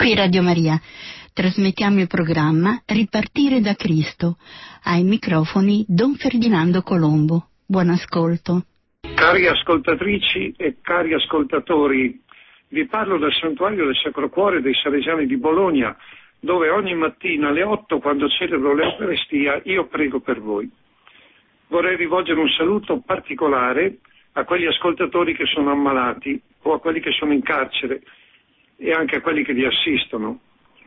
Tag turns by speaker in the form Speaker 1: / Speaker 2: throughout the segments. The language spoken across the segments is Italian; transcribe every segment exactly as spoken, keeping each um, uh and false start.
Speaker 1: Qui Radio Maria. Trasmettiamo il programma Ripartire da Cristo. Ai microfoni Don Ferdinando Colombo. Buon ascolto.
Speaker 2: Cari ascoltatrici e cari ascoltatori, vi parlo del Santuario del Sacro Cuore dei Salesiani di Bologna, dove ogni mattina alle otto, quando celebro l'Eucaristia, io prego per voi. Vorrei rivolgere un saluto particolare a quegli ascoltatori che sono ammalati o a quelli che sono in carcere e anche a quelli che vi assistono.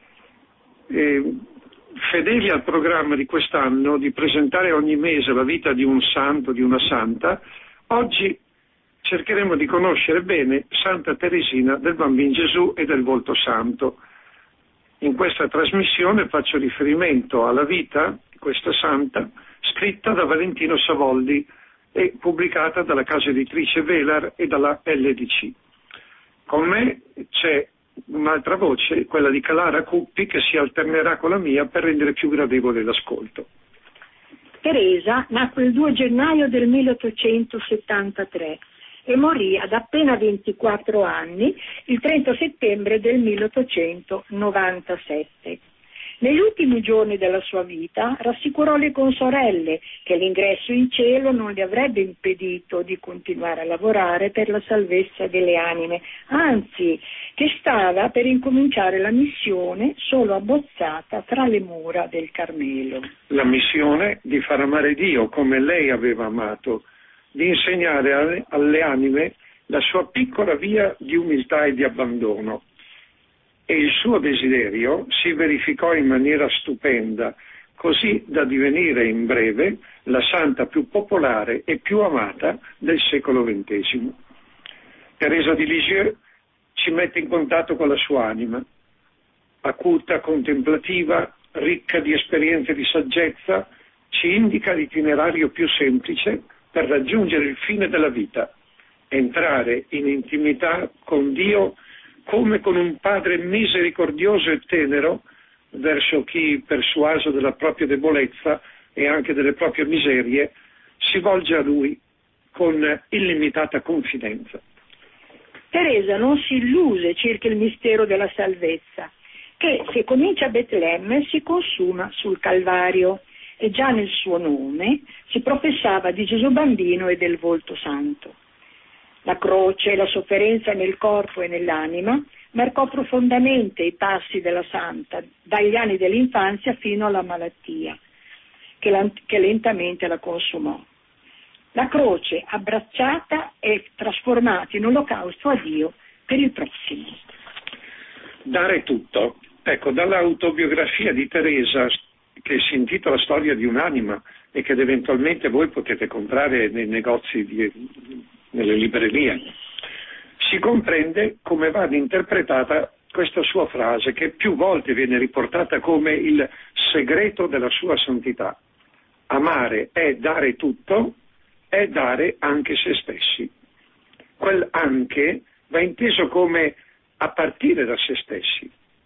Speaker 2: E, fedeli al programma di quest'anno di presentare ogni mese la vita di un santo, di una santa, oggi cercheremo di conoscere bene Santa Teresina del Bambino Gesù e del Volto Santo. In questa trasmissione faccio riferimento alla vita di questa santa, scritta da Valentino Savoldi e pubblicata dalla casa editrice Velar e dalla L D C. Con me c'è un'altra voce, quella di Calara Cuppi, che si alternerà con la mia per rendere più gradevole l'ascolto.
Speaker 3: Teresa nacque il due gennaio del milleottocentosettantatré e morì ad appena ventiquattro anni il trenta settembre del milleottocentonovantasette. Negli ultimi giorni della sua vita rassicurò le consorelle che l'ingresso in cielo non le avrebbe impedito di continuare a lavorare per la salvezza delle anime, anzi che stava per incominciare la missione solo abbozzata tra le mura del Carmelo.
Speaker 2: La missione di far amare Dio come lei aveva amato, di insegnare alle, alle anime la sua piccola via di umiltà e di abbandono. E il suo desiderio si verificò in maniera stupenda, così da divenire in breve la santa più popolare e più amata del secolo ventesimo. Teresa di Lisieux ci mette in contatto con la sua anima, acuta, contemplativa, ricca di esperienze di saggezza, ci indica l'itinerario più semplice per raggiungere il fine della vita, entrare in intimità con Dio come con un padre misericordioso e tenero verso chi, persuaso della propria debolezza e anche delle proprie miserie, si volge a lui con illimitata confidenza.
Speaker 3: Teresa non si illuse circa il mistero della salvezza, che se comincia a Betlemme si consuma sul Calvario, e già nel suo nome si professava di Gesù Bambino e del Volto Santo. La croce, la sofferenza nel corpo e nell'anima marcò profondamente i passi della santa, dagli anni dell'infanzia fino alla malattia, che, la, che lentamente la consumò. La croce abbracciata e trasformata in olocausto a Dio per il prossimo.
Speaker 2: Dare tutto. Ecco, dall'autobiografia di Teresa, che si intitola Storia di un'anima e che eventualmente voi potete comprare nei negozi di, nelle librerie, si comprende come vada interpretata questa sua frase, che più volte viene riportata come il segreto della sua santità. Amare è dare tutto, è dare anche se stessi. Quel anche va inteso come a partire da se stessi.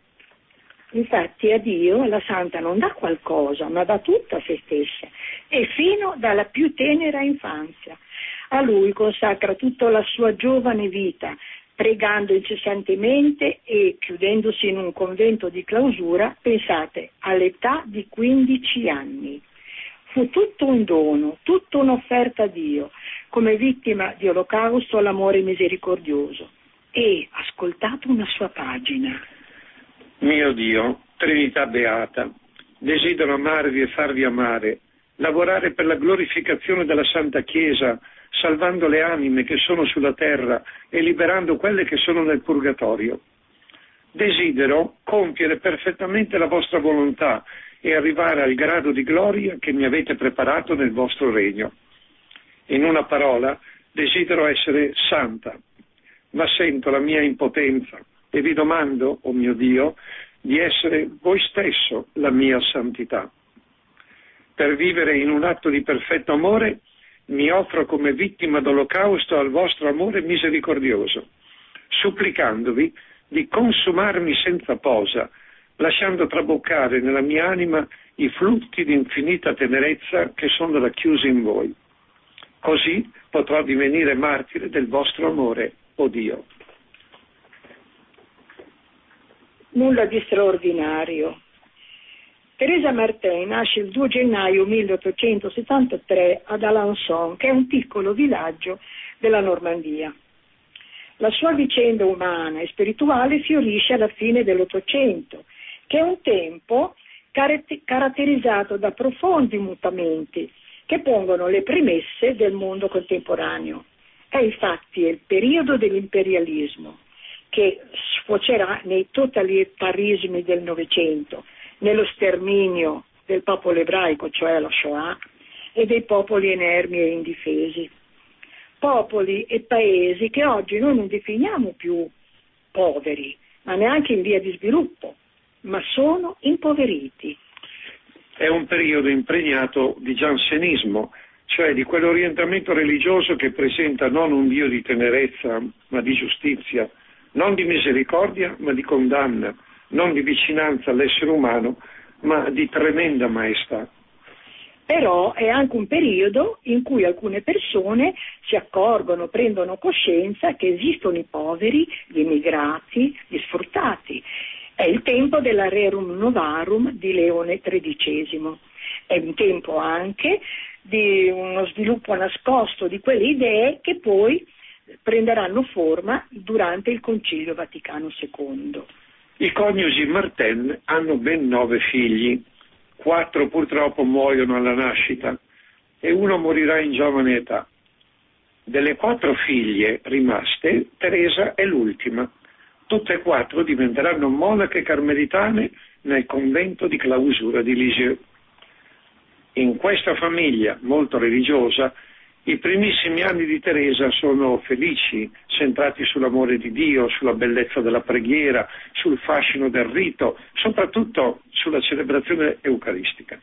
Speaker 3: Infatti a Dio la santa non dà qualcosa, ma dà tutto a se stessa, e fino dalla più tenera infanzia. A Lui consacra tutta la sua giovane vita, pregando incessantemente e chiudendosi in un convento di clausura, pensate, all'età di quindici anni. Fu tutto un dono, tutta un'offerta a Dio, come vittima di olocausto all'amore misericordioso. E ascoltate una sua pagina.
Speaker 2: Mio Dio, Trinità Beata, desidero amarvi e farvi amare, lavorare per la glorificazione della Santa Chiesa, salvando le anime che sono sulla terra e liberando quelle che sono nel purgatorio. Desidero compiere perfettamente la vostra volontà e arrivare al grado di gloria che mi avete preparato nel vostro regno. In una parola, desidero essere santa, ma sento la mia impotenza e vi domando, o oh mio Dio, di essere voi stesso la mia santità. Per vivere in un atto di perfetto amore, mi offro come vittima d'olocausto al vostro amore misericordioso, supplicandovi di consumarmi senza posa, lasciando traboccare nella mia anima i flutti di infinita tenerezza che sono racchiusi in voi. Così potrò divenire martire del vostro amore, o oh Dio.
Speaker 3: nulla di straordinario. Teresa Martin nasce il due gennaio milleottocentosettantatré ad Alençon, che è un piccolo villaggio della Normandia. La sua vicenda umana e spirituale fiorisce alla fine dell'Ottocento, che è un tempo caratterizzato da profondi mutamenti che pongono le premesse del mondo contemporaneo. È infatti il periodo dell'imperialismo, che sfocerà nei totalitarismi del Novecento, nello sterminio del popolo ebraico, cioè la Shoah, e dei popoli inermi e indifesi. Popoli e paesi che oggi noi non definiamo più poveri, ma neanche in via di sviluppo, ma sono impoveriti.
Speaker 2: È un periodo impregnato di giansenismo, cioè di quell'orientamento religioso che presenta non un Dio di tenerezza, ma di giustizia, non di misericordia, ma di condanna, non di vicinanza all'essere umano, ma di tremenda maestà.
Speaker 3: Però è anche un periodo in cui alcune persone si accorgono, prendono coscienza che esistono i poveri, gli immigrati, gli sfruttati. È il tempo della Rerum Novarum di Leone tredicesimo. È un tempo anche di uno sviluppo nascosto di quelle idee che poi prenderanno forma durante il Concilio Vaticano secondo.
Speaker 2: I coniugi Martin hanno ben nove figli. Quattro purtroppo muoiono alla nascita e uno morirà in giovane età. Delle quattro figlie rimaste, Teresa è l'ultima. Tutte e quattro diventeranno monache carmelitane nel convento di clausura di Lisieux. In questa famiglia molto religiosa, i primissimi anni di Teresa sono felici, centrati sull'amore di Dio, sulla bellezza della preghiera, sul fascino del rito, soprattutto sulla celebrazione eucaristica.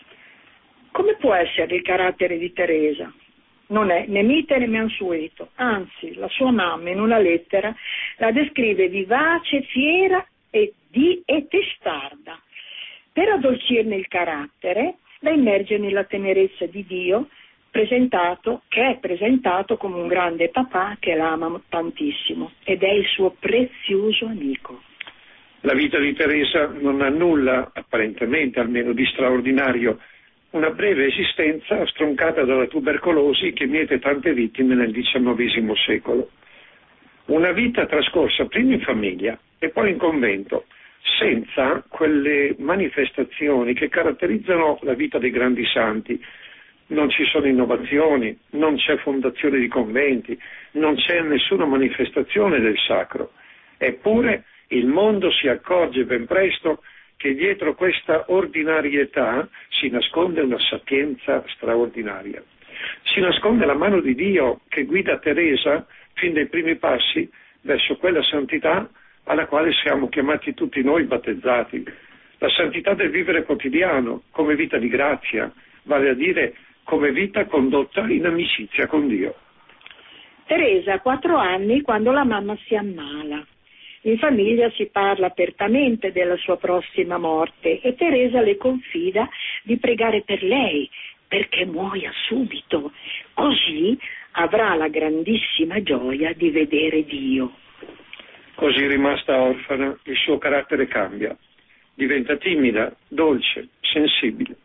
Speaker 3: Come può essere il carattere di Teresa? Non è né mite né mansueto, anzi la sua mamma in una lettera la descrive vivace, fiera e, di, e testarda. Per addolcirne il carattere la immerge nella tenerezza di Dio, presentato, che è presentato come un grande papà che l'ama tantissimo ed è il suo prezioso amico.
Speaker 2: La vita di Teresa non ha nulla, apparentemente almeno, di straordinario. Una breve esistenza stroncata dalla tubercolosi che miete tante vittime nel diciannovesimo secolo. Una vita trascorsa prima in famiglia e poi in convento, senza quelle manifestazioni che caratterizzano la vita dei grandi santi. Non ci sono innovazioni, non c'è fondazione di conventi, non c'è nessuna manifestazione del sacro. Eppure il mondo si accorge ben presto che dietro questa ordinarietà si nasconde una sapienza straordinaria. Si nasconde la mano di Dio che guida Teresa fin dai primi passi verso quella santità alla quale siamo chiamati tutti noi battezzati. La santità del vivere quotidiano come vita di grazia, vale a dire come vita condotta in amicizia con Dio.
Speaker 3: Teresa ha quattro anni quando la mamma si ammala. In famiglia si parla apertamente della sua prossima morte e Teresa le confida di pregare per lei perché muoia subito, così avrà la grandissima gioia di vedere Dio.
Speaker 2: Così rimasta orfana, il suo carattere cambia, diventa timida, dolce, sensibile.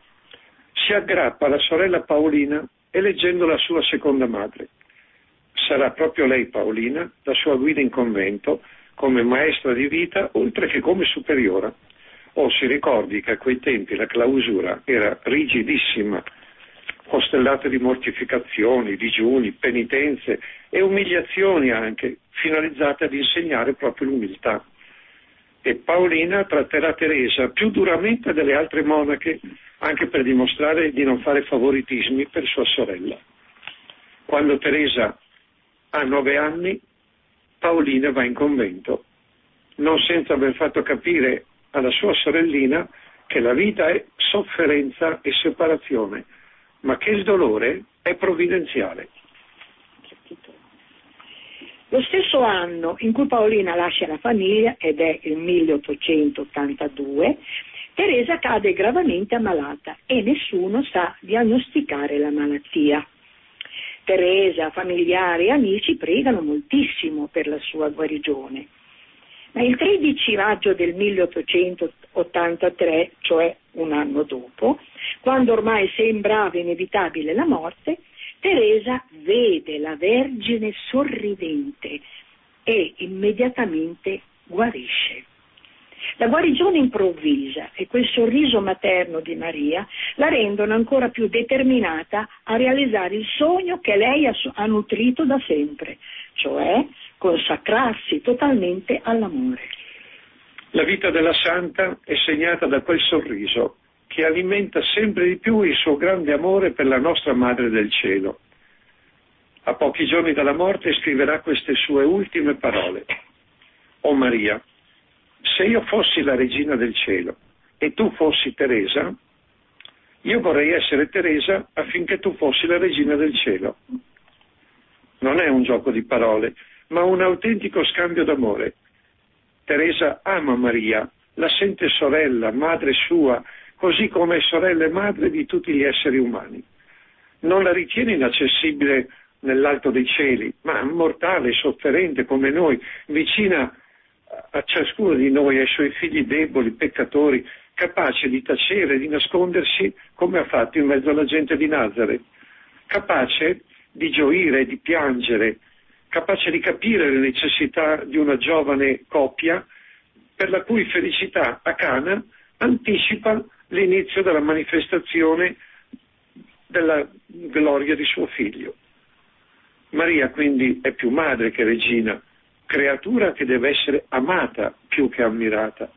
Speaker 2: Si aggrappa alla sorella Paolina eleggendo la sua seconda madre. Sarà proprio lei, Paolina, la sua guida in convento, come maestra di vita, oltre che come superiora. O si ricordi che a quei tempi la clausura era rigidissima, costellata di mortificazioni, digiuni, penitenze e umiliazioni anche, finalizzate ad insegnare proprio l'umiltà. E Paolina tratterà Teresa più duramente delle altre monache, anche per dimostrare di non fare favoritismi per sua sorella. Quando Teresa ha nove anni, Paolina va in convento, non senza aver fatto capire alla sua sorellina che la vita è sofferenza e separazione, ma che il dolore è provvidenziale.
Speaker 3: Lo stesso anno in cui Paolina lascia la famiglia, ed è il milleottocentottantadue, Teresa cade gravemente ammalata e nessuno sa diagnosticare la malattia. Teresa, familiari e amici pregano moltissimo per la sua guarigione. Ma il tredici maggio del milleottocentottantatré, cioè un anno dopo, quando ormai sembrava inevitabile la morte, Teresa vede la Vergine sorridente e immediatamente guarisce. La guarigione improvvisa e quel sorriso materno di Maria la rendono ancora più determinata a realizzare il sogno che lei ha, ha nutrito da sempre, cioè consacrarsi totalmente all'amore.
Speaker 2: La vita della santa è segnata da quel sorriso che alimenta sempre di più il suo grande amore per la nostra Madre del Cielo. A pochi giorni dalla morte scriverà queste sue ultime parole. O Maria, se io fossi la regina del cielo e tu fossi Teresa, io vorrei essere Teresa affinché tu fossi la regina del cielo. Non è un gioco di parole, ma un autentico scambio d'amore. Teresa ama Maria, la sente sorella, madre sua, così come è sorella e madre di tutti gli esseri umani. Non la ritiene inaccessibile nell'alto dei cieli, ma mortale, sofferente come noi, vicina a ciascuno di noi e ai suoi figli deboli, peccatori, capace di tacere, di nascondersi come ha fatto in mezzo alla gente di Nazareth, capace di gioire e di piangere, capace di capire le necessità di una giovane coppia per la cui felicità a Cana anticipa l'inizio della manifestazione della gloria di suo figlio. Maria quindi è più madre che regina, creatura che deve essere amata più che ammirata.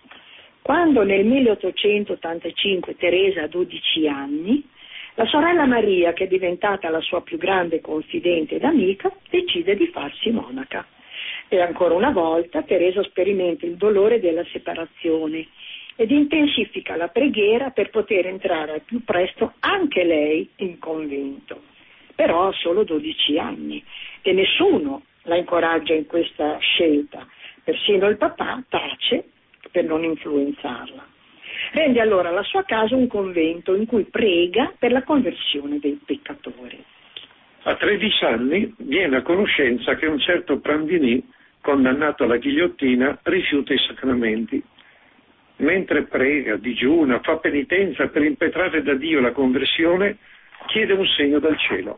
Speaker 3: Quando nel milleottocentottantacinque Teresa ha dodici anni, la sorella Maria, che è diventata la sua più grande confidente ed amica, decide di farsi monaca. E ancora una volta Teresa sperimenta il dolore della separazione ed intensifica la preghiera per poter entrare al più presto anche lei in convento. Però ha solo dodici anni e nessuno la incoraggia in questa scelta, persino il papà tace per non influenzarla. Rende allora la sua casa un convento in cui prega per la conversione dei peccatori.
Speaker 2: A tredici anni viene a conoscenza che un certo Prandini, condannato alla ghigliottina, rifiuta i sacramenti. Mentre prega, digiuna, fa penitenza per impetrare da Dio la conversione, chiede un segno dal cielo.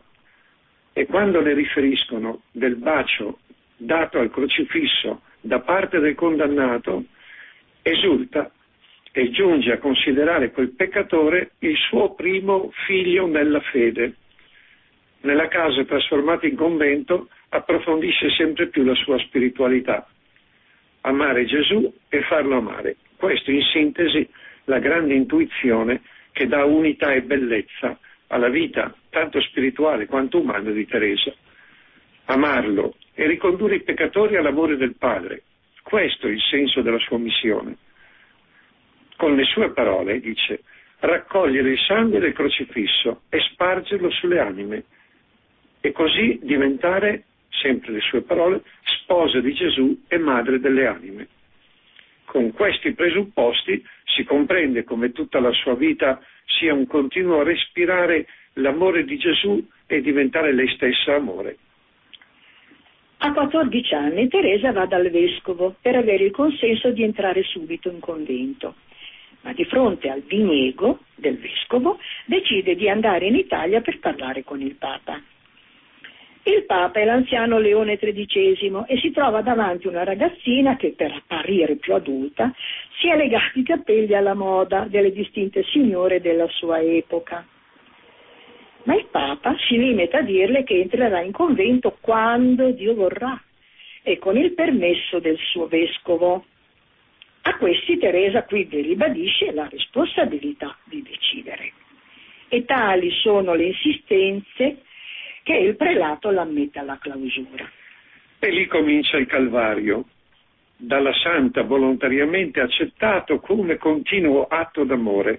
Speaker 2: E quando le riferiscono del bacio dato al crocifisso da parte del condannato, esulta e giunge a considerare quel peccatore il suo primo figlio nella fede. Nella casa trasformata in convento approfondisce sempre più la sua spiritualità. Amare Gesù e farlo amare. Questo in sintesi la grande intuizione che dà unità e bellezza alla vita tanto spirituale quanto umana di Teresa. Amarlo e ricondurre i peccatori all'amore del Padre. Questo è il senso della sua missione. Con le sue parole dice: raccogliere il sangue del crocifisso e spargerlo sulle anime e così diventare, sempre le sue parole, sposa di Gesù e madre delle anime. Con questi presupposti si comprende come tutta la sua vita sia un continuo respirare l'amore di Gesù e diventare lei stessa amore.
Speaker 3: A quattordici anni Teresa va dal vescovo per avere il consenso di entrare subito in convento, ma di fronte al diniego del vescovo decide di andare in Italia per parlare con il Papa. Il Papa è l'anziano Leone tredicesimo e si trova davanti una ragazzina che, per apparire più adulta, si è legata i capelli alla moda delle distinte signore della sua epoca. Ma il Papa si limita a dirle che entrerà in convento quando Dio vorrà e con il permesso del suo vescovo. A questi Teresa quindi ribadisce la responsabilità di decidere. E tali sono le insistenze che il prelato l'ammette alla clausura.
Speaker 2: E lì comincia il calvario, dalla santa volontariamente accettato come continuo atto d'amore.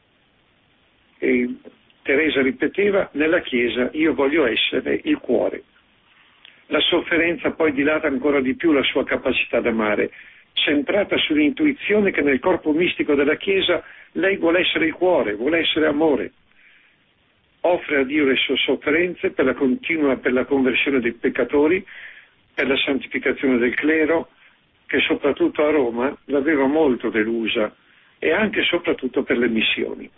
Speaker 2: E Teresa ripeteva: nella Chiesa io voglio essere il cuore. La sofferenza poi dilata ancora di più la sua capacità d'amare, centrata sull'intuizione che nel corpo mistico della Chiesa lei vuole essere il cuore, vuole essere amore. Offre a Dio le sue sofferenze per la continua, per la conversione dei peccatori, per la santificazione del clero, che soprattutto a Roma l'aveva molto delusa, e anche e soprattutto per le missioni.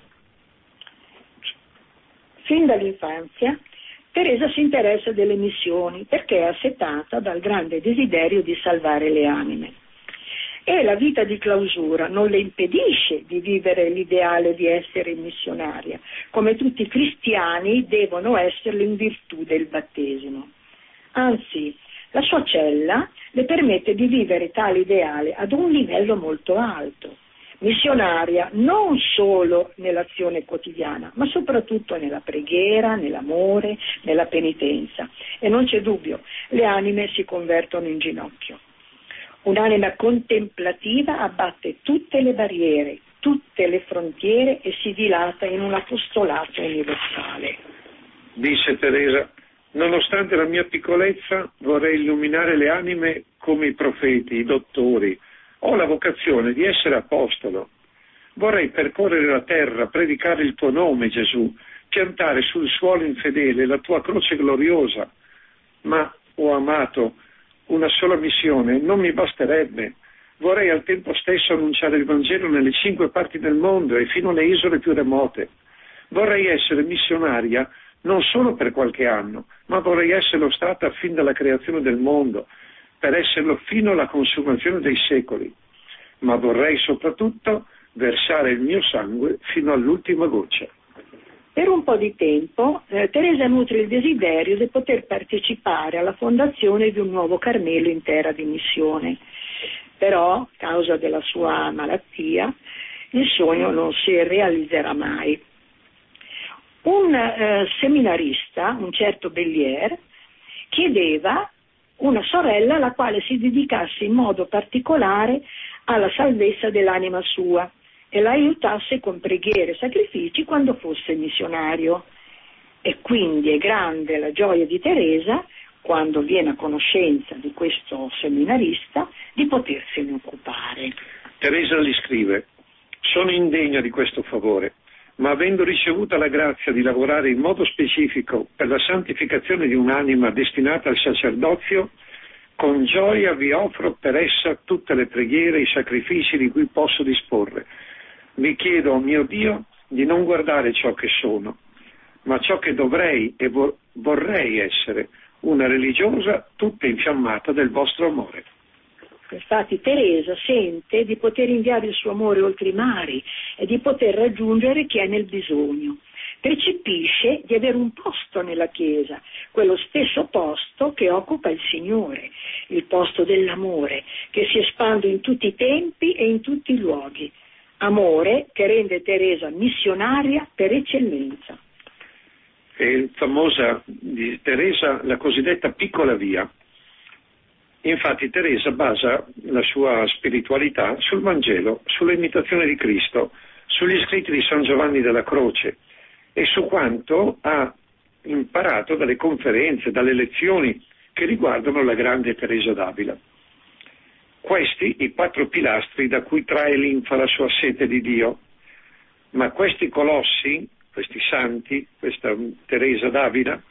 Speaker 3: Fin dall'infanzia Teresa si interessa delle missioni perché è assetata dal grande desiderio di salvare le anime. E la vita di clausura non le impedisce di vivere l'ideale di essere missionaria, come tutti i cristiani devono esserlo in virtù del battesimo. Anzi, la sua cella le permette di vivere tale ideale ad un livello molto alto. Missionaria non solo nell'azione quotidiana, ma soprattutto nella preghiera, nell'amore, nella penitenza. E non c'è dubbio, le anime si convertono in ginocchio. Un'anima contemplativa abbatte tutte le barriere, tutte le frontiere e si dilata in un apostolato universale.
Speaker 2: Disse Teresa: nonostante la mia piccolezza vorrei illuminare le anime come i profeti, i dottori. Ho la vocazione di essere apostolo. Vorrei percorrere la terra, predicare il tuo nome, Gesù, piantare sul suolo infedele la tua croce gloriosa. Ma, oh amato, una sola missione non mi basterebbe. Vorrei al tempo stesso annunciare il Vangelo nelle cinque parti del mondo e fino alle isole più remote. Vorrei essere missionaria non solo per qualche anno, ma vorrei esserlo stata fin dalla creazione del mondo, per esserlo fino alla consumazione dei secoli. Ma vorrei soprattutto versare il mio sangue fino all'ultima goccia.
Speaker 3: Per un po' di tempo eh, Teresa nutre il desiderio di poter partecipare alla fondazione di un nuovo Carmelo in terra di missione. Però, a causa della sua malattia, il sogno non si realizzerà mai. Un eh, seminarista, un certo Bellier, chiedeva una sorella alla quale si dedicasse in modo particolare alla salvezza dell'anima sua e la aiutasse con preghiere e sacrifici quando fosse missionario. E quindi è grande la gioia di Teresa, quando viene a conoscenza di questo seminarista, di potersene occupare.
Speaker 2: Teresa gli scrive: sono indegna di questo favore, ma avendo ricevuta la grazia di lavorare in modo specifico per la santificazione di un'anima destinata al sacerdozio, con gioia vi offro per essa tutte le preghiere e i sacrifici di cui posso disporre. Vi chiedo, oh mio Dio, di non guardare ciò che sono, ma ciò che dovrei e vorrei essere, una religiosa tutta infiammata del vostro amore.
Speaker 3: Infatti Teresa sente di poter inviare il suo amore oltre i mari e di poter raggiungere chi è nel bisogno. Percepisce di avere un posto nella Chiesa, quello stesso posto che occupa il Signore, il posto dell'amore, che si espande in tutti i tempi e in tutti i luoghi. Amore che rende Teresa missionaria per eccellenza.
Speaker 2: È famosa di Teresa la cosiddetta piccola via. Infatti Teresa basa la sua spiritualità sul Vangelo, sull'imitazione di Cristo, sugli scritti di San Giovanni della Croce e su quanto ha imparato dalle conferenze, dalle lezioni che riguardano la grande Teresa d'Avila. Questi i quattro pilastri da cui trae linfa la sua sete di Dio. Ma questi colossi, questi santi, questa Teresa d'Avila,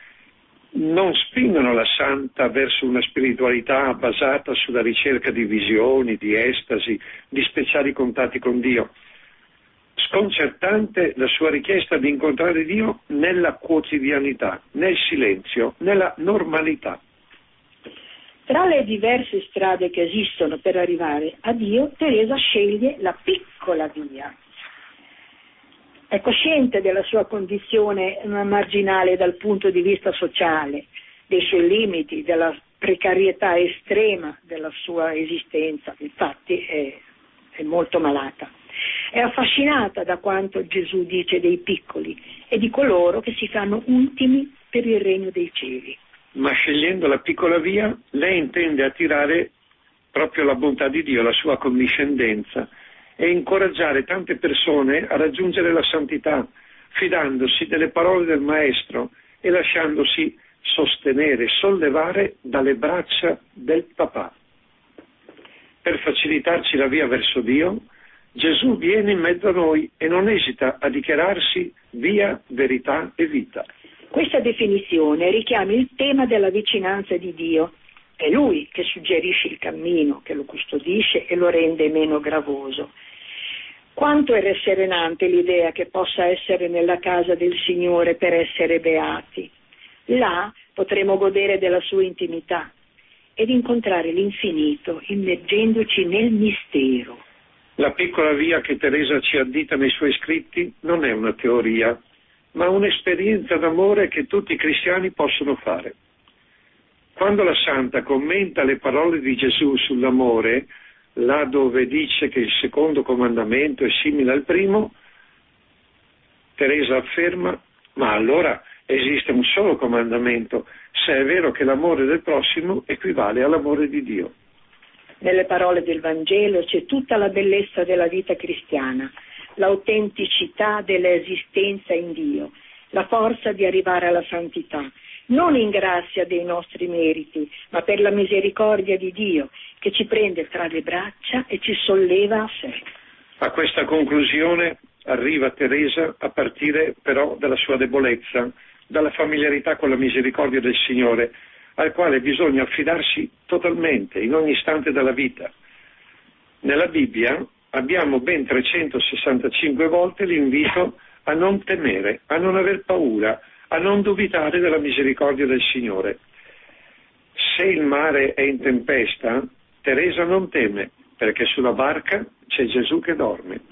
Speaker 2: non spingono la santa verso una spiritualità basata sulla ricerca di visioni, di estasi, di speciali contatti con Dio. Sconcertante la sua richiesta di incontrare Dio nella quotidianità, nel silenzio, nella normalità.
Speaker 3: Tra le diverse strade che esistono per arrivare a Dio, Teresa sceglie la piccola via. È cosciente della sua condizione marginale dal punto di vista sociale, dei suoi limiti, della precarietà estrema della sua esistenza, infatti è, è molto malata. È affascinata da quanto Gesù dice dei piccoli e di coloro che si fanno ultimi per il regno dei cieli.
Speaker 2: Ma scegliendo la piccola via, lei intende attirare proprio la bontà di Dio, la sua condiscendenza, e incoraggiare tante persone a raggiungere la santità, fidandosi delle parole del Maestro e lasciandosi sostenere, sollevare dalle braccia del Papà. Per facilitarci la via verso Dio, Gesù viene in mezzo a noi e non esita a dichiararsi via, verità e vita.
Speaker 3: Questa definizione richiama il tema della vicinanza di Dio È Lui che suggerisce il cammino, che lo custodisce e lo rende meno gravoso. Quanto è rasserenante l'idea che possa essere nella casa del Signore per essere beati. Là potremo godere della sua intimità ed incontrare l'infinito immergendoci nel mistero.
Speaker 2: La piccola via che Teresa ci addita nei suoi scritti non è una teoria, ma un'esperienza d'amore che tutti i cristiani possono fare. Quando la Santa commenta le parole di Gesù sull'amore, là dove dice che il secondo comandamento è simile al primo, Teresa afferma: ma allora esiste un solo comandamento, se è vero che l'amore del prossimo equivale all'amore di Dio.
Speaker 3: Nelle parole del Vangelo c'è tutta la bellezza della vita cristiana, l'autenticità dell'esistenza in Dio, la forza di arrivare alla santità, non in grazia dei nostri meriti, ma per la misericordia di Dio, che ci prende tra le braccia e ci solleva a sé.
Speaker 2: A questa conclusione arriva Teresa a partire però dalla sua debolezza, dalla familiarità con la misericordia del Signore, al quale bisogna affidarsi totalmente, in ogni istante della vita. Nella Bibbia abbiamo ben trecentosessantacinque volte l'invito a non temere, a non aver paura, a non dubitare della misericordia del Signore. Se il mare è in tempesta, Teresa non teme, perché sulla barca c'è Gesù che dorme.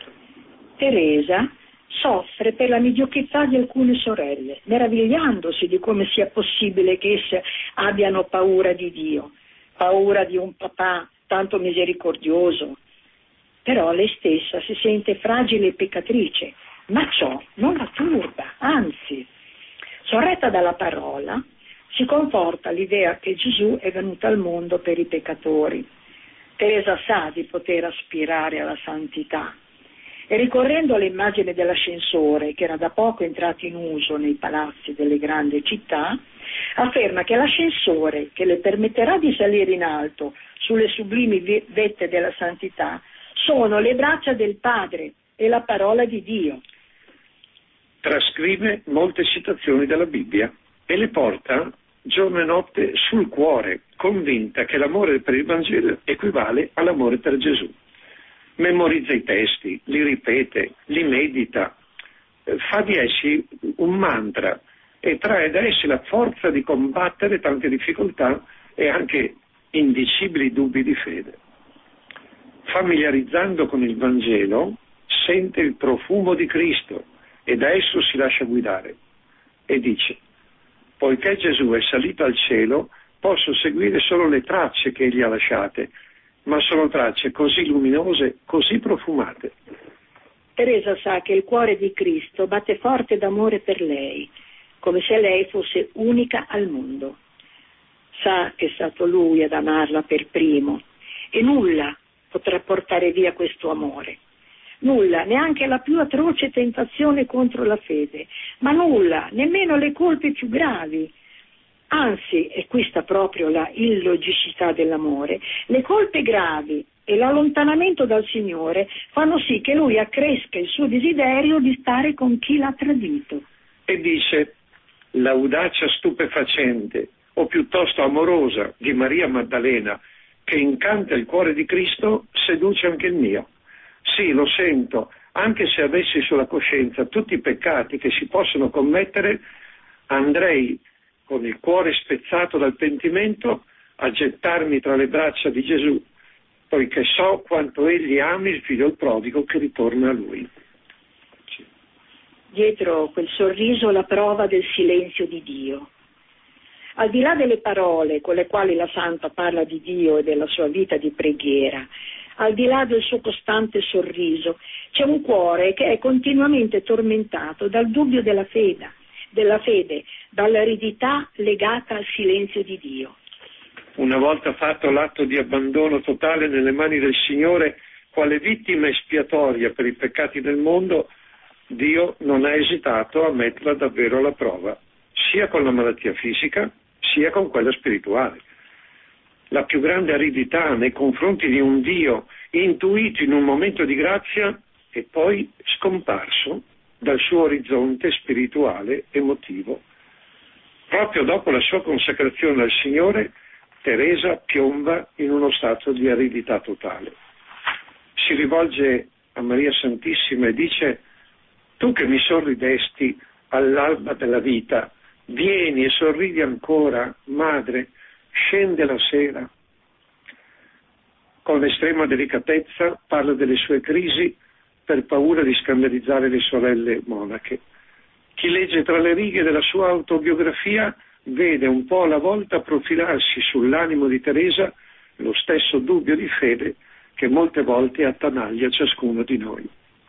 Speaker 3: Teresa soffre per la mediocrità di alcune sorelle, meravigliandosi di come sia possibile che esse abbiano paura di Dio, paura di un papà tanto misericordioso. Però lei stessa si sente fragile e peccatrice, ma ciò non la turba, anzi, sorretta dalla parola, si conforta l'idea che Gesù è venuto al mondo per i peccatori. Teresa sa di poter aspirare alla santità e, ricorrendo all'immagine dell'ascensore che era da poco entrato in uso nei palazzi delle grandi città, afferma che l'ascensore che le permetterà di salire in alto sulle sublimi vette della santità sono le braccia del Padre e la parola di Dio.
Speaker 2: Trascrive molte citazioni della Bibbia e le porta giorno e notte sul cuore, convinta che l'amore per il Vangelo equivale all'amore per Gesù. Memorizza i testi, li ripete, li medita, fa di essi un mantra e trae da essi la forza di combattere tante difficoltà e anche indicibili dubbi di fede. Familiarizzando con il Vangelo, sente il profumo di Cristo e da esso si lascia guidare e dice: poiché Gesù è salito al cielo, posso seguire solo le tracce che egli ha lasciate, ma sono tracce così luminose, così profumate.
Speaker 3: Teresa sa che il cuore di Cristo batte forte d'amore per lei, come se lei fosse unica al mondo. Sa che è stato Lui ad amarla per primo e nulla potrà portare via questo amore. Nulla, neanche la più atroce tentazione contro la fede, ma nulla, nemmeno le colpe più gravi. Anzi, e qui sta proprio la illogicità dell'amore, le colpe gravi e l'allontanamento dal Signore fanno sì che lui accresca il suo desiderio di stare con chi l'ha tradito.
Speaker 2: E dice: l'audacia stupefacente, o piuttosto amorosa, di Maria Maddalena, che incanta il cuore di Cristo, seduce anche il mio. Sì, lo sento, anche se avessi sulla coscienza tutti i peccati che si possono commettere, andrei con il cuore spezzato dal pentimento a gettarmi tra le braccia di Gesù, poiché so quanto egli ami il figlio prodigo che ritorna a lui.
Speaker 3: Dietro quel sorriso la prova del silenzio di Dio. Al di là delle parole con le quali la Santa parla di Dio e della sua vita di preghiera, al di là del suo costante sorriso, c'è un cuore che è continuamente tormentato dal dubbio della fede, della fede, dall'aridità legata al silenzio di Dio.
Speaker 2: Una volta fatto l'atto di abbandono totale nelle mani del Signore, quale vittima espiatoria per i peccati del mondo, Dio non ha esitato a metterla davvero alla prova, sia con la malattia fisica, sia con quella spirituale. La più grande aridità nei confronti di un Dio intuito in un momento di grazia e poi scomparso dal suo orizzonte spirituale emotivo. Proprio dopo la sua consacrazione al Signore Teresa piomba in uno stato di aridità totale. Si rivolge a Maria Santissima e dice: tu che mi sorridesti all'alba della vita, vieni e sorridi ancora, madre, scende la sera. Con estrema delicatezza parla delle sue crisi per paura di scandalizzare le sorelle monache. Chi legge tra le righe della sua autobiografia vede un po' alla volta profilarsi sull'animo di Teresa lo stesso dubbio di fede che molte volte attanaglia ciascuno di noi.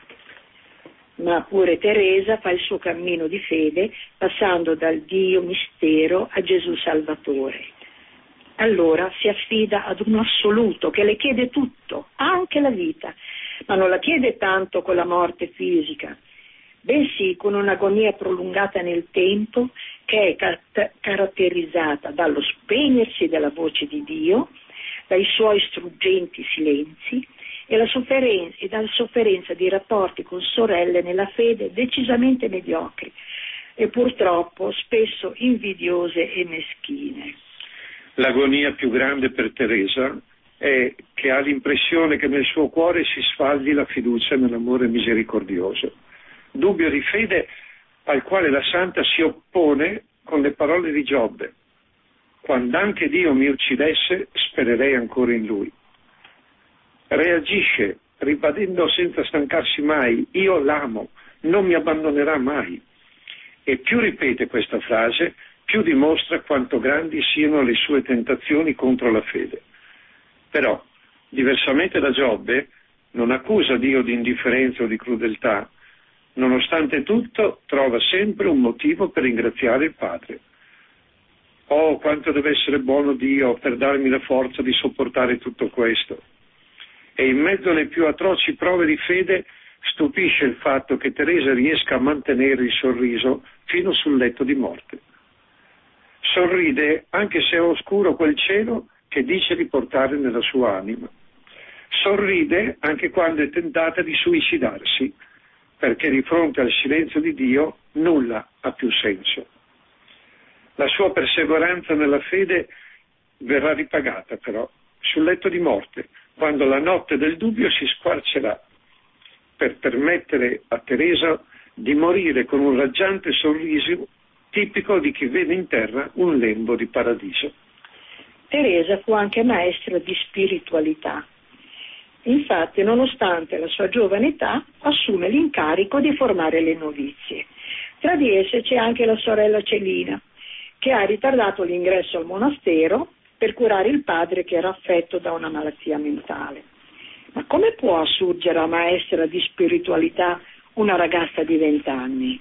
Speaker 3: Ma pure Teresa fa il suo cammino di fede passando dal Dio mistero a Gesù Salvatore. Allora si affida ad un assoluto che le chiede tutto, anche la vita, ma non la chiede tanto con la morte fisica, bensì con un'agonia prolungata nel tempo che è car- caratterizzata dallo spegnersi della voce di Dio, dai suoi struggenti silenzi e, la sofferenza, e dalla sofferenza di rapporti con sorelle nella fede decisamente mediocri e purtroppo spesso invidiose e meschine.
Speaker 2: L'agonia più grande per Teresa è che ha l'impressione che nel suo cuore si sfaldi la fiducia nell'amore misericordioso. Dubbio di fede al quale la santa si oppone con le parole di Giobbe: quando anche Dio mi uccidesse, spererei ancora in Lui. Reagisce ribadendo senza stancarsi mai: io l'amo, non mi abbandonerà mai. E più ripete questa frase, più dimostra quanto grandi siano le sue tentazioni contro la fede. Però, diversamente da Giobbe, non accusa Dio di indifferenza o di crudeltà. Nonostante tutto, trova sempre un motivo per ringraziare il Padre. Oh, quanto deve essere buono Dio per darmi la forza di sopportare tutto questo. E in mezzo alle più atroci prove di fede stupisce il fatto che Teresa riesca a mantenere il sorriso fino sul letto di morte. Sorride anche se è oscuro quel cielo che dice di portare nella sua anima. Sorride anche quando è tentata di suicidarsi, perché di fronte al silenzio di Dio nulla ha più senso. La sua perseveranza nella fede verrà ripagata però sul letto di morte, quando la notte del dubbio si squarcerà, per permettere a Teresa di morire con un raggiante sorriso tipico di chi vede in terra un lembo di paradiso.
Speaker 3: Teresa fu anche maestra di spiritualità. Infatti, nonostante la sua giovane età, assume l'incarico di formare le novizie. Tra di esse c'è anche la sorella Celina, che ha ritardato l'ingresso al monastero per curare il padre che era affetto da una malattia mentale. Ma come può assurgere a maestra di spiritualità una ragazza di vent'anni?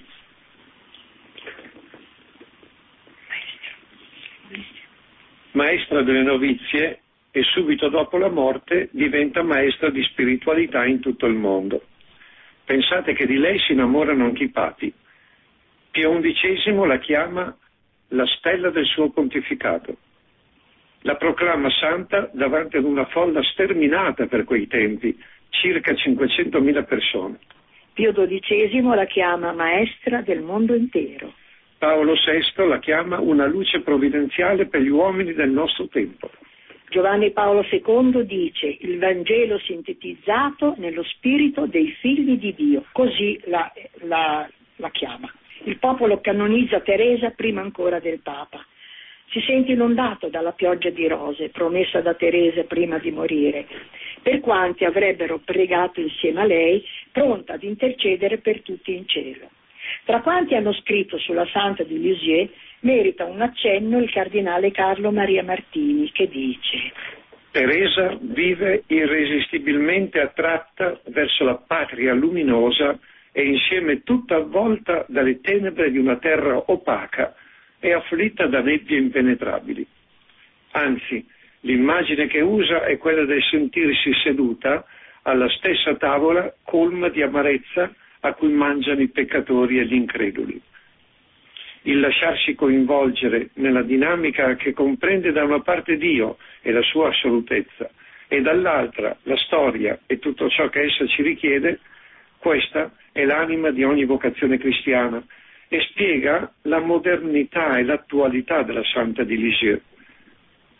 Speaker 2: Maestra delle novizie e subito dopo la morte diventa maestra di spiritualità in tutto il mondo. Pensate che di lei si innamorano anche i papi. Pio undicesimo la chiama la stella del suo pontificato. La proclama santa davanti ad una folla sterminata per quei tempi, circa cinquecentomila persone.
Speaker 3: Pio dodicesimo la chiama maestra del mondo intero.
Speaker 2: Paolo sesto la chiama una luce provvidenziale per gli uomini del nostro tempo.
Speaker 3: Giovanni Paolo secondo dice il Vangelo sintetizzato nello spirito dei figli di Dio, così la, la, la chiama. Il popolo canonizza Teresa prima ancora del Papa. Si sente inondato dalla pioggia di rose promessa da Teresa prima di morire, per quanti avrebbero pregato insieme a lei, pronta ad intercedere per tutti in cielo. Tra quanti hanno scritto sulla Santa di Lisieux, merita un accenno il cardinale Carlo Maria Martini, che dice:
Speaker 2: Teresa vive irresistibilmente attratta verso la patria luminosa e insieme tutta avvolta dalle tenebre di una terra opaca e afflitta da nebbie impenetrabili. Anzi, l'immagine che usa è quella del sentirsi seduta alla stessa tavola colma di amarezza a cui mangiano i peccatori e gli increduli. Il lasciarsi coinvolgere nella dinamica che comprende da una parte Dio e la sua assolutezza e dall'altra la storia e tutto ciò che essa ci richiede, questa è l'anima di ogni vocazione cristiana e spiega la modernità e l'attualità della Santa di Lisieux.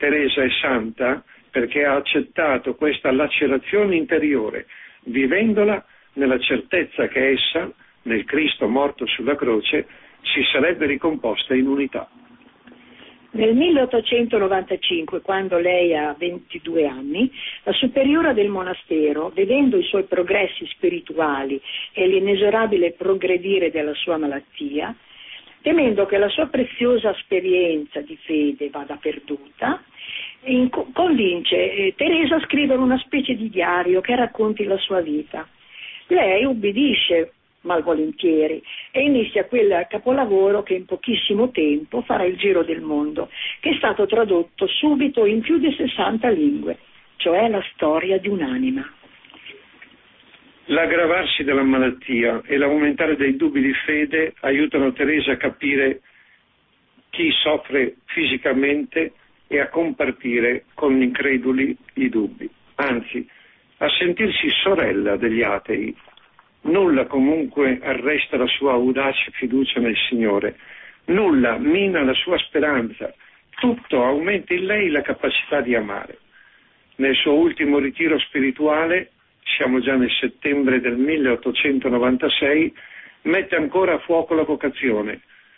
Speaker 2: Teresa è santa perché ha accettato questa lacerazione interiore, vivendola nella certezza che essa, nel Cristo morto sulla croce, si sarebbe ricomposta in unità.
Speaker 3: Nel milleottocentonovantacinque, quando lei ha ventidue anni, la superiora del monastero, vedendo i suoi progressi spirituali e l'inesorabile progredire della sua malattia, temendo che la sua preziosa esperienza di fede vada perduta, convince eh, Teresa a scrivere una specie di diario che racconti la sua vita. Lei ubbidisce malvolentieri e inizia quel capolavoro che in pochissimo tempo farà il giro del mondo, che è stato tradotto subito in più di sessanta lingue, cioè la storia di un'anima.
Speaker 2: L'aggravarsi della malattia e l'aumentare dei dubbi di fede aiutano Teresa a capire chi soffre fisicamente e a compartire con gli increduli i dubbi, anzi a sentirsi sorella degli atei. Nulla comunque arresta la sua audace fiducia nel Signore, nulla mina la sua speranza, tutto aumenta in lei la capacità di amare. Nel suo ultimo ritiro spirituale, siamo già nel settembre del milleottocentonovantasei, mette ancora a fuoco la vocazione.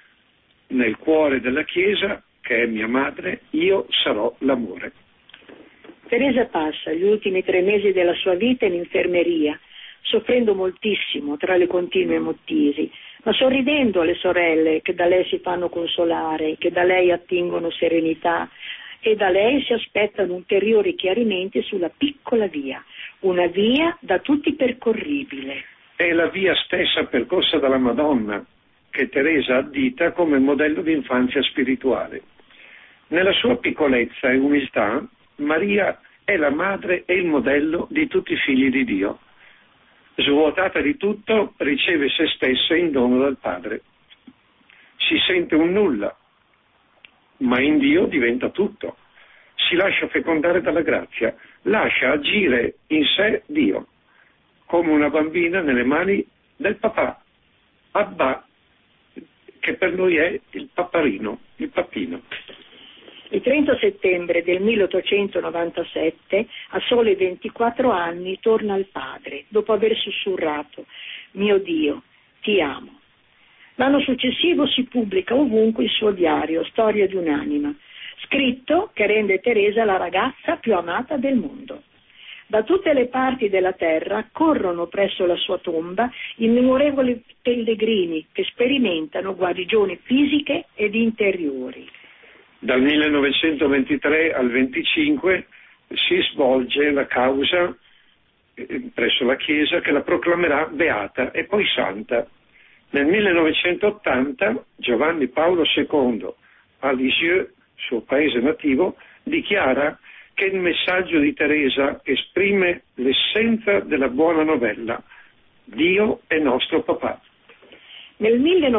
Speaker 2: Nel cuore della Chiesa, che è mia madre, io sarò l'amore.
Speaker 3: Teresa passa gli ultimi tre mesi della sua vita in infermeria, soffrendo moltissimo tra le continue mottisi, ma sorridendo alle sorelle che da lei si fanno consolare, che da lei attingono serenità e da lei si aspettano ulteriori chiarimenti sulla piccola via, una via da tutti percorribile.
Speaker 2: È la via stessa percorsa dalla Madonna, che Teresa addita come modello di infanzia spirituale. Nella sua piccolezza e umiltà, Maria è la madre e il modello di tutti i figli di Dio. Svuotata di tutto, riceve se stessa in dono dal Padre. Si sente un nulla, ma in Dio diventa tutto. Si lascia fecondare dalla grazia, lascia agire in sé Dio, come una bambina nelle mani del papà, Abba, che per noi è il paparino, il papino.
Speaker 3: Il trenta settembre del milleottocentonovantasette, a sole ventiquattro anni, torna al padre, dopo aver sussurrato: «Mio Dio, ti amo». L'anno successivo si pubblica ovunque il suo diario, Storia di un'anima, scritto che rende Teresa la ragazza più amata del mondo. Da tutte le parti della terra corrono presso la sua tomba innumerevoli pellegrini che sperimentano guarigioni fisiche ed interiori.
Speaker 2: Dal millenovecentoventitré al venticinque si svolge la causa eh, presso la Chiesa che la proclamerà beata e poi santa. Nel millenovecentottanta Giovanni Paolo secondo a Lisieux, suo paese nativo, dichiara che il messaggio di Teresa esprime l'essenza della buona novella: Dio è nostro papà.
Speaker 3: Nel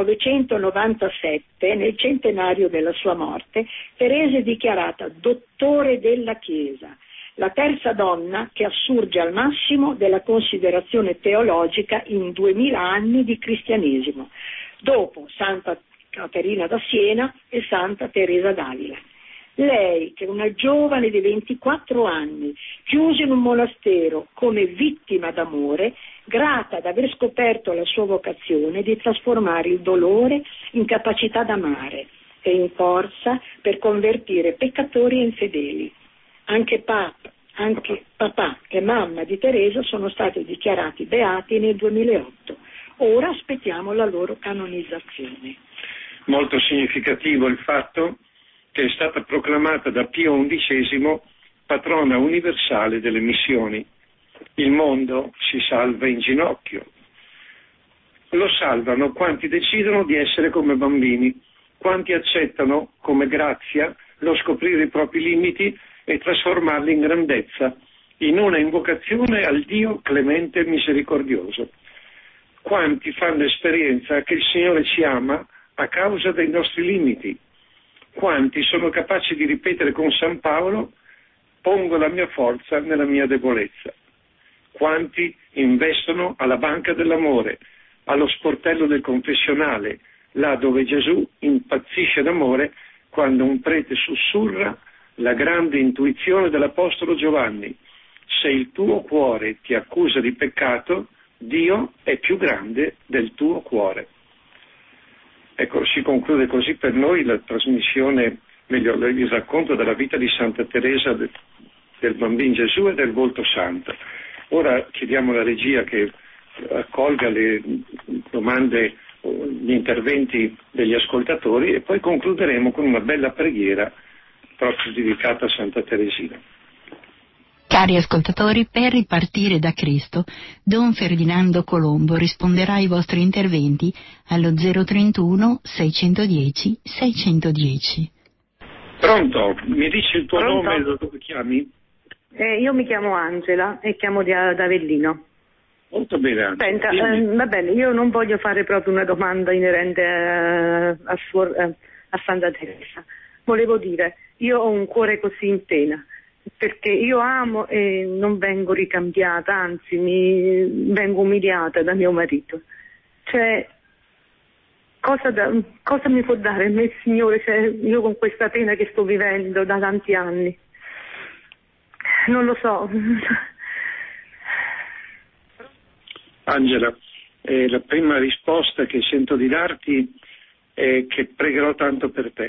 Speaker 3: millenovecentonovantasette, nel centenario della sua morte, Teresa è dichiarata dottore della Chiesa, la terza donna che assurge al massimo della considerazione teologica in duemila anni di cristianesimo, dopo Santa Caterina da Siena e Santa Teresa d'Avila. Lei, che è una giovane di ventiquattro anni, chiusa in un monastero come vittima d'amore, grata ad aver scoperto la sua vocazione di trasformare il dolore in capacità d'amare e in forza per convertire peccatori e infedeli. Anche, papa, anche papà e mamma di Teresa sono stati dichiarati beati nel duemilaotto. Ora aspettiamo la loro canonizzazione.
Speaker 2: Molto significativo il fatto che è stata proclamata da Pio undicesimo patrona universale delle missioni. Il mondo si salva in ginocchio. Lo salvano quanti decidono di essere come bambini, quanti accettano come grazia lo scoprire i propri limiti e trasformarli in grandezza, in una invocazione al Dio clemente e misericordioso. Quanti fanno esperienza che il Signore ci ama a causa dei nostri limiti. Quanti sono capaci di ripetere con San Paolo: pongo la mia forza nella mia debolezza. Quanti investono alla banca dell'amore, allo sportello del confessionale, là dove Gesù impazzisce d'amore quando un prete sussurra: la grande intuizione dell'Apostolo Giovanni: se il tuo cuore ti accusa di peccato, Dio è più grande del tuo cuore. Ecco, si conclude così per noi la trasmissione, meglio, il racconto della vita di Santa Teresa del, del Bambino Gesù e del Volto Santo. Ora chiediamo alla regia che accolga le domande, gli interventi degli ascoltatori, e poi concluderemo con una bella preghiera proprio dedicata a Santa Teresina.
Speaker 1: Cari ascoltatori, per ripartire da Cristo, Don Ferdinando Colombo risponderà ai vostri interventi allo zero trentuno seicentodieci seicentodieci.
Speaker 2: Pronto? Mi dici il tuo
Speaker 4: Pronto?
Speaker 2: nome e da dove chiami?
Speaker 4: Eh, io mi chiamo Angela e chiamo da, da Avellino.
Speaker 2: Molto bene, Angela.
Speaker 4: Senta, eh, va bene, io non voglio fare proprio una domanda inerente a, a, suo, eh, a Santa Teresa. Volevo dire, io ho un cuore così in pena, perché io amo e non vengo ricambiata, anzi mi vengo umiliata da mio marito. Cioè, cosa, da, cosa mi può dare il Signore, cioè, io con questa pena che sto vivendo da tanti anni? Non lo so.
Speaker 2: Angela, eh, la prima risposta che sento di darti è che pregherò tanto per te.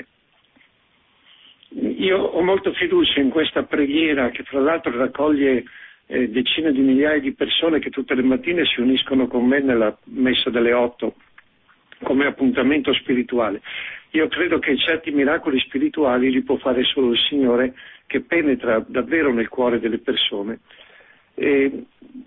Speaker 2: Io ho molta fiducia in questa preghiera, che fra l'altro raccoglie eh, decine di migliaia di persone che tutte le mattine si uniscono con me nella messa delle otto come appuntamento spirituale. Io credo che certi miracoli spirituali li può fare solo il Signore, che penetra davvero nel cuore delle persone. E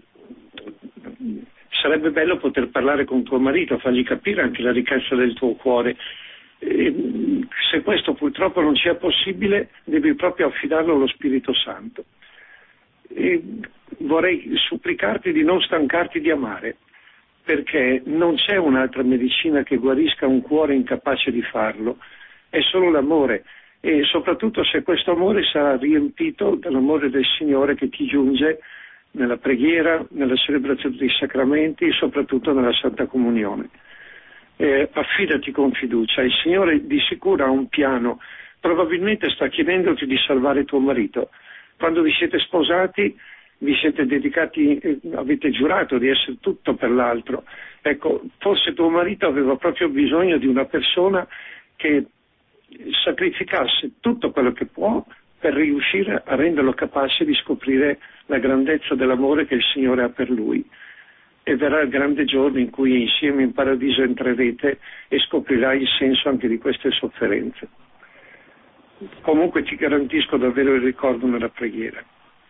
Speaker 2: sarebbe bello poter parlare con tuo marito, fargli capire anche la ricchezza del tuo cuore. E se questo purtroppo non sia possibile, devi proprio affidarlo allo Spirito Santo. E vorrei supplicarti di non stancarti di amare, perché non c'è un'altra medicina che guarisca un cuore incapace di farlo, è solo l'amore, e soprattutto se questo amore sarà riempito dall'amore del Signore che ti giunge nella preghiera, nella celebrazione dei sacramenti e soprattutto nella Santa Comunione. Eh, affidati con fiducia, il Signore di sicuro ha un piano, probabilmente sta chiedendoti di salvare tuo marito. Quando vi siete sposati vi siete dedicati, eh, avete giurato di essere tutto per l'altro. Ecco, forse tuo marito aveva proprio bisogno di una persona che sacrificasse tutto quello che può per riuscire a renderlo capace di scoprire la grandezza dell'amore che il Signore ha per lui. E verrà il grande giorno in cui insieme in paradiso entrerete e scoprirai il senso anche di queste sofferenze. Comunque ti garantisco davvero il ricordo nella preghiera.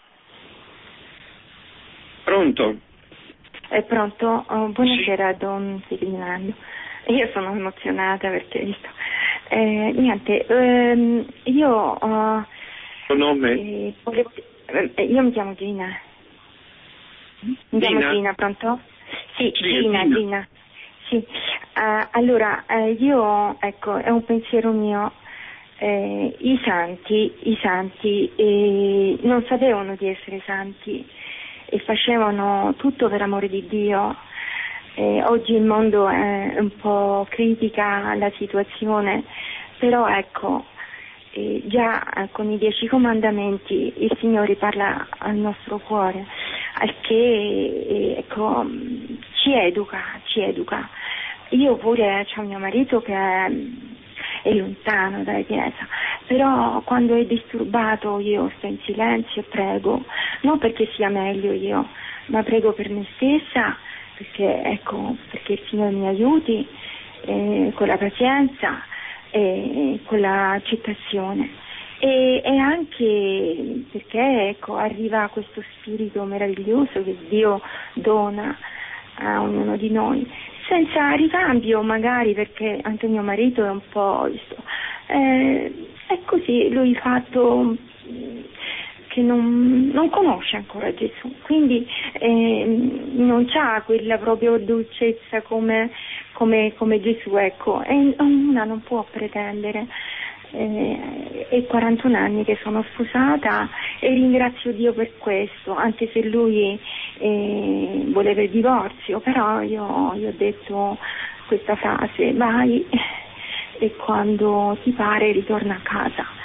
Speaker 2: Pronto?
Speaker 5: È pronto? Oh, buonasera, sì. Don Ferdinando. Io sono emozionata perché visto. Eh, niente, ehm, io uh,
Speaker 2: tuo nome?
Speaker 5: Eh, volevo, eh, io mi chiamo Gina. Mi
Speaker 2: Gina?
Speaker 5: chiamo Gina, pronto? Sì,
Speaker 2: sì
Speaker 5: Gina,
Speaker 2: Gina.
Speaker 5: Gina. Sì. Uh, allora, eh, io, ecco, è un pensiero mio. Eh, I santi, i santi eh, non sapevano di essere santi e facevano tutto per amore di Dio. Eh, oggi il mondo è un po' critica la situazione, però ecco, eh, già eh, con i dieci comandamenti il Signore parla al nostro cuore, al che eh, ecco, ci educa, ci educa. Io pure c'ho mio marito che è, è lontano dalla Chiesa, però quando è disturbato io sto in silenzio e prego, non perché sia meglio io, ma prego per me stessa, perché ecco, perché il Signore mi aiuti eh, con la pazienza e con l'accettazione, e, e anche perché ecco, arriva questo spirito meraviglioso che Dio dona a ognuno di noi, senza ricambio magari, perché anche mio marito è un po' eh, è così, lui fatto che non, non conosce ancora Gesù, quindi eh, non c'ha quella proprio dolcezza come, come, come Gesù, ecco, e una non può pretendere. Eh, è quarantuno anni che sono sposata e ringrazio Dio per questo, anche se lui eh, voleva il divorzio, però io gli ho detto questa frase: vai e quando ti pare ritorna a casa.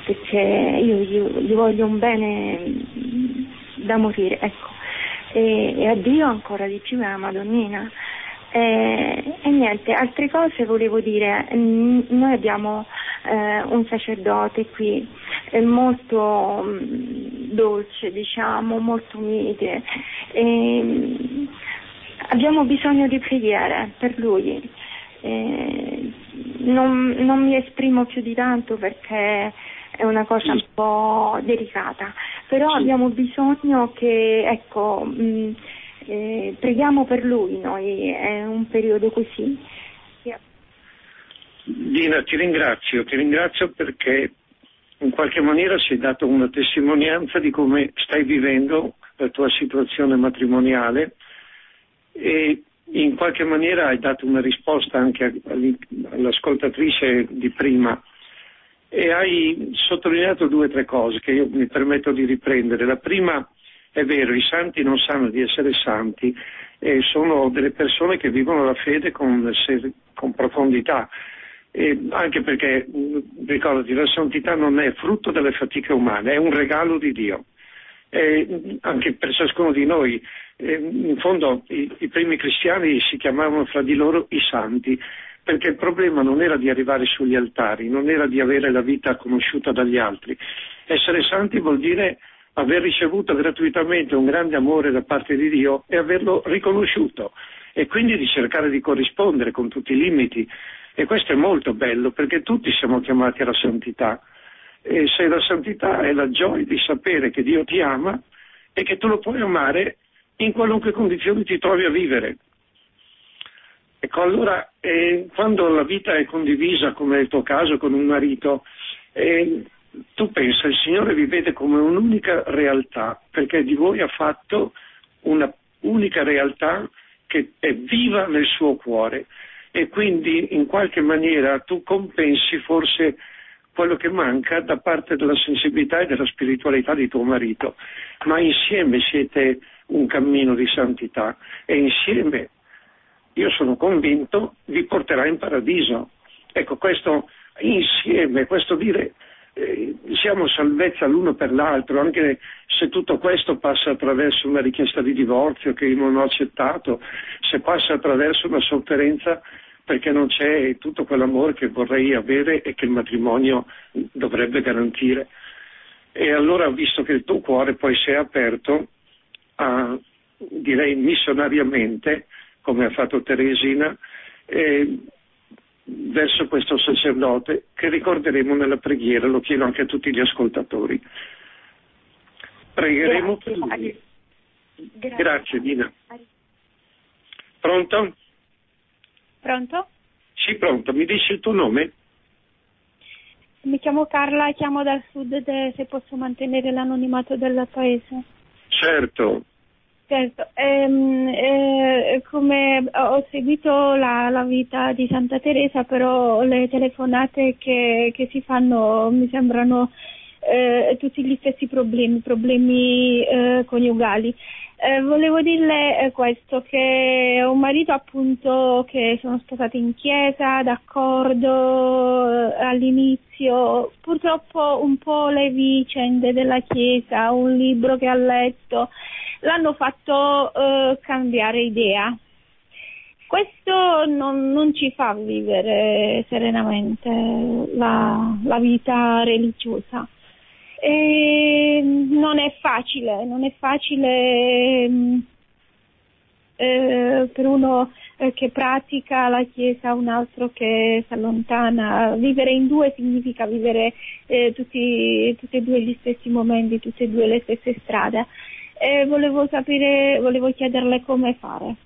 Speaker 5: perché io gli, gli voglio un bene da morire, ecco, e, e a Dio ancora di più, alla Madonnina. E, e niente, altre cose volevo dire. Noi abbiamo eh, un sacerdote qui è molto mh, dolce, diciamo, molto mite, e abbiamo bisogno di preghiere per lui. E non, non mi esprimo più di tanto perché è una cosa un po' delicata, però abbiamo bisogno che, ecco, mh, eh, preghiamo per lui, noi è un periodo così.
Speaker 2: Dina, ti ringrazio, ti ringrazio perché in qualche maniera ci hai dato una testimonianza di come stai vivendo la tua situazione matrimoniale e in qualche maniera hai dato una risposta anche all'ascoltatrice di prima e hai sottolineato due o tre cose che io mi permetto di riprendere. La prima, è vero, i santi non sanno di essere santi e sono delle persone che vivono la fede con, con profondità. E anche perché, ricordati, la santità non è frutto delle fatiche umane, è un regalo di Dio. E anche per ciascuno di noi, eh, in fondo i, i primi cristiani si chiamavano fra di loro i santi, perché il problema non era di arrivare sugli altari, non era di avere la vita conosciuta dagli altri. Essere santi vuol dire aver ricevuto gratuitamente un grande amore da parte di Dio e averlo riconosciuto e quindi di cercare di corrispondere con tutti i limiti. E questo è molto bello perché tutti siamo chiamati alla santità. E se la santità è la gioia di sapere che Dio ti ama e che tu lo puoi amare in qualunque condizione ti trovi a vivere. Ecco, allora eh, quando la vita è condivisa, come nel tuo caso con un marito, eh, tu pensa, il Signore vi vede come un'unica realtà, perché di voi ha fatto una unica realtà che è viva nel suo cuore e quindi in qualche maniera tu compensi forse quello che manca da parte della sensibilità e della spiritualità di tuo marito, ma insieme siete un cammino di santità e insieme, io sono convinto, vi porterà in paradiso. Ecco, questo insieme, questo dire eh, siamo salvezza l'uno per l'altro, anche se tutto questo passa attraverso una richiesta di divorzio che io non ho accettato, se passa attraverso una sofferenza perché non c'è tutto quell'amore che vorrei avere e che il matrimonio dovrebbe garantire. E allora, visto che il tuo cuore poi si è aperto a, direi missionariamente, come ha fatto Teresina, eh, verso questo sacerdote che ricorderemo nella preghiera, lo chiedo anche a tutti gli ascoltatori. Pregheremo
Speaker 5: Grazie.
Speaker 2: per lui.
Speaker 5: Grazie.
Speaker 2: Grazie Dina. Pronto?
Speaker 6: Pronto?
Speaker 2: Sì, pronto. Mi dici il tuo nome?
Speaker 6: Mi chiamo Carla, chiamo dal sud, de, se posso mantenere l'anonimato del paese.
Speaker 2: Certo.
Speaker 6: Certo, ehm, eh, come ho seguito la, la vita di Santa Teresa, però le telefonate che, che si fanno mi sembrano eh, tutti gli stessi problemi, problemi eh, coniugali. Eh, volevo dirle eh, questo, che ho un marito appunto che sono sposati in chiesa, d'accordo eh, all'inizio, purtroppo un po' le vicende della chiesa, un libro che ha letto, l'hanno fatto eh, cambiare idea. Questo non, non ci fa vivere serenamente la, la vita religiosa. E non è facile, non è facile eh, per uno eh, che pratica la Chiesa, un altro che si allontana. Vivere in due significa vivere eh, tutti, tutti e due gli stessi momenti, tutte e due le stesse strade. E volevo sapere, volevo chiederle come fare.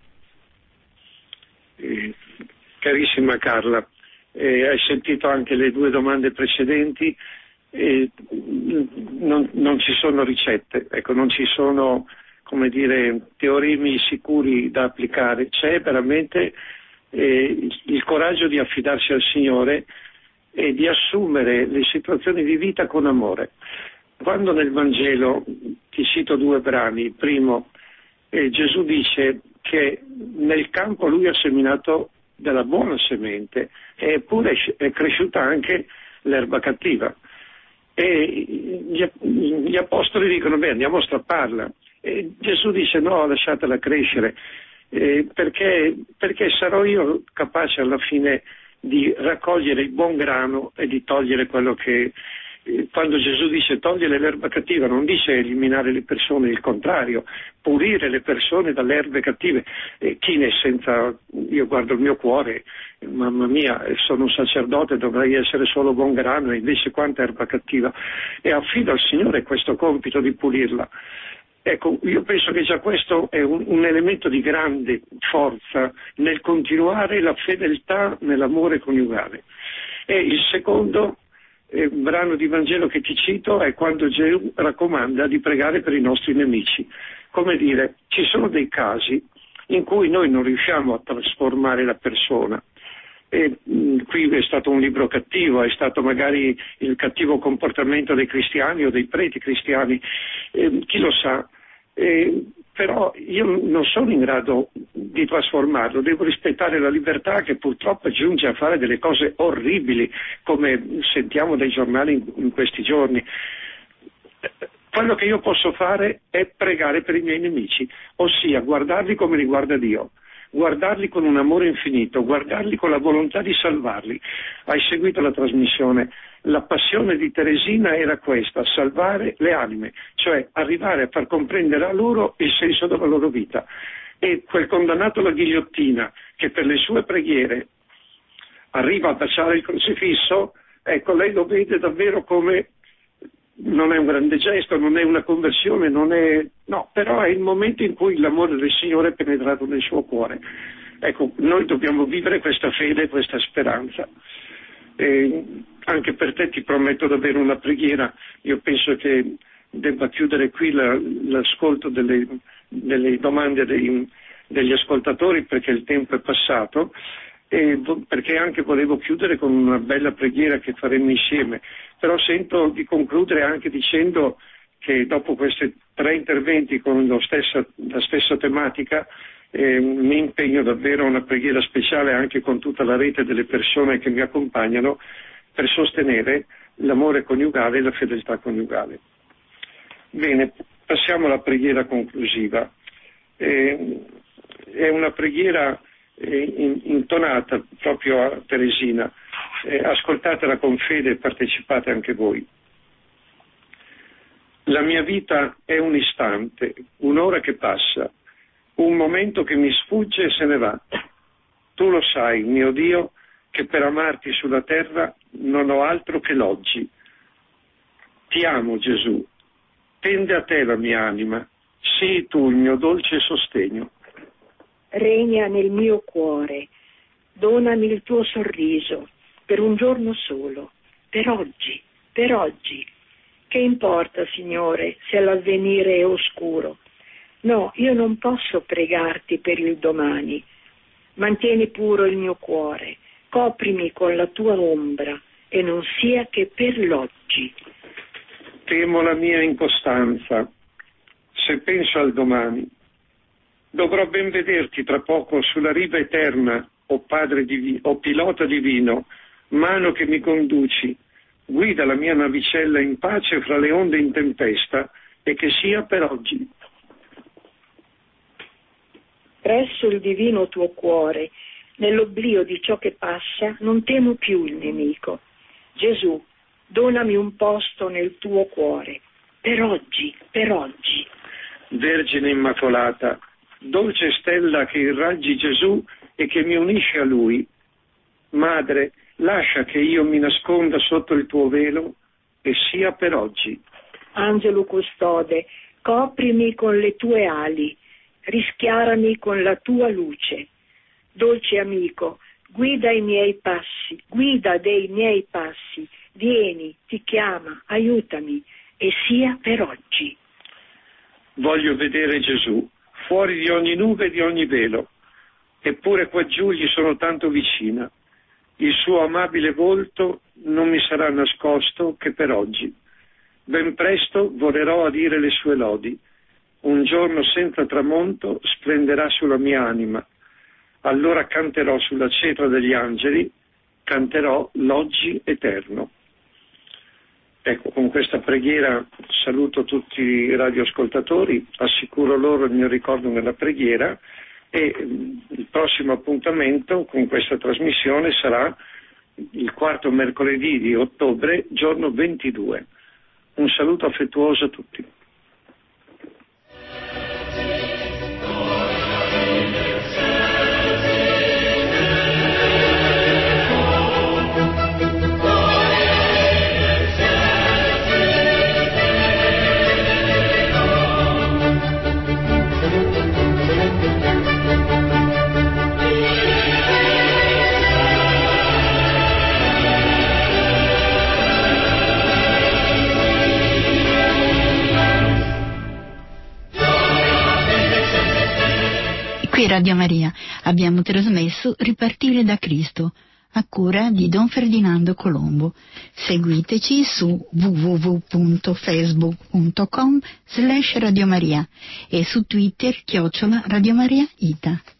Speaker 2: Eh, carissima Carla, eh, hai sentito anche le due domande precedenti. Eh, non, non ci sono ricette, ecco, non ci sono, come dire, teoremi sicuri da applicare, c'è veramente eh, il coraggio di affidarsi al Signore e di assumere le situazioni di vita con amore. Quando nel Vangelo, ti cito due brani, il primo, eh, Gesù dice che nel campo lui ha seminato della buona semente, eppure è cresciuta anche l'erba cattiva. E gli, gli apostoli dicono: beh, andiamo a strapparla. E Gesù dice: no, lasciatela crescere, eh, perché, perché sarò io capace alla fine di raccogliere il buon grano e di togliere quello che... Quando Gesù dice togliere l'erba cattiva, non dice eliminare le persone, il contrario, pulire le persone dalle erbe cattive. E chi ne senza, io guardo il mio cuore, mamma mia, sono un sacerdote, dovrei essere solo buon grano, e invece quanta erba cattiva. E affido al Signore questo compito di pulirla. Ecco, io penso che già questo è un, un elemento di grande forza nel continuare la fedeltà nell'amore coniugale. E il secondo il brano di Vangelo che ti cito è quando Gesù raccomanda di pregare per i nostri nemici. Come dire, ci sono dei casi in cui noi non riusciamo a trasformare la persona. E, mh, qui è stato un libro cattivo, è stato magari il cattivo comportamento dei cristiani o dei preti cristiani, eh, chi lo sa. Eh, però io non sono in grado di trasformarlo, devo rispettare la libertà che purtroppo giunge a fare delle cose orribili, come sentiamo dai giornali in, in questi giorni. Quello che io posso fare è pregare per i miei nemici, ossia guardarli come li guarda Dio, guardarli con un amore infinito, guardarli con la volontà di salvarli. Hai seguito la trasmissione? La passione di Teresina era questa: salvare le anime, cioè arrivare a far comprendere a loro il senso della loro vita. E quel condannato alla ghigliottina che per le sue preghiere arriva a baciare il crocifisso, ecco, lei lo vede davvero come... non è un grande gesto, non è una conversione, non è... no, però è il momento in cui l'amore del Signore è penetrato nel suo cuore. Ecco, noi dobbiamo vivere questa fede, questa speranza. E anche per te ti prometto davvero una preghiera. Io penso che debba chiudere qui la, l'ascolto delle, delle domande dei, degli ascoltatori, perché il tempo è passato, e perché anche volevo chiudere con una bella preghiera che faremo insieme. Però sento di concludere anche dicendo che dopo questi tre interventi con lo stessa, la stessa tematica, eh, mi impegno davvero a una preghiera speciale anche con tutta la rete delle persone che mi accompagnano per sostenere l'amore coniugale e la fedeltà coniugale. Bene, passiamo alla preghiera conclusiva. Eh, è una preghiera eh, intonata proprio a Teresina. Eh, ascoltatela con fede e partecipate anche voi. La mia vita è un istante, un'ora che passa, un momento che mi sfugge e se ne va. Tu lo sai, mio Dio, che per amarti sulla terra non ho altro che l'oggi. Ti amo, Gesù, tende a te la mia anima, sii tu il mio dolce sostegno.
Speaker 3: Regna nel mio cuore, donami il tuo sorriso, per un giorno solo, per oggi, per oggi. Che importa, Signore, se l'avvenire è oscuro? No, io non posso pregarti per il domani. Mantieni puro il mio cuore, coprimi con la tua ombra, e non sia che per l'oggi.
Speaker 2: Temo la mia incostanza, se penso al domani. Dovrò ben vederti tra poco sulla riva eterna, o Padre divi- o Pilota divino, mano che mi conduci, guida la mia navicella in pace fra le onde in tempesta, e che sia per oggi.
Speaker 3: Presso il divino tuo cuore, nell'oblio di ciò che passa, non temo più il nemico. Gesù, donami un posto nel tuo cuore, per oggi, per oggi.
Speaker 2: Vergine Immacolata, dolce stella che irraggi Gesù e che mi unisce a Lui, Madre, lascia che io mi nasconda sotto il tuo velo, e sia per oggi.
Speaker 3: Angelo custode, coprimi con le tue ali, rischiarami con la tua luce. Dolce amico, guida i miei passi, guida dei miei passi, vieni, ti chiama, aiutami, e sia per oggi.
Speaker 2: Voglio vedere Gesù, fuori di ogni nube e di ogni velo, eppure qua giù gli sono tanto vicina. Il suo amabile volto non mi sarà nascosto che per oggi. Ben presto volerò a dire le sue lodi. Un giorno senza tramonto splenderà sulla mia anima. Allora canterò sulla cetra degli angeli, canterò l'oggi eterno. Ecco, con questa preghiera saluto tutti i radioascoltatori, assicuro loro il mio ricordo nella preghiera e il prossimo appuntamento con questa trasmissione sarà il quarto mercoledì di ottobre, giorno ventidue. Un saluto affettuoso a tutti.
Speaker 1: Qui Radio Maria abbiamo trasmesso Ripartire da Cristo a cura di Don Ferdinando Colombo. Seguiteci su w w w punto facebook punto com slash radiomaria e su Twitter chiocciola Radiomaria Ita.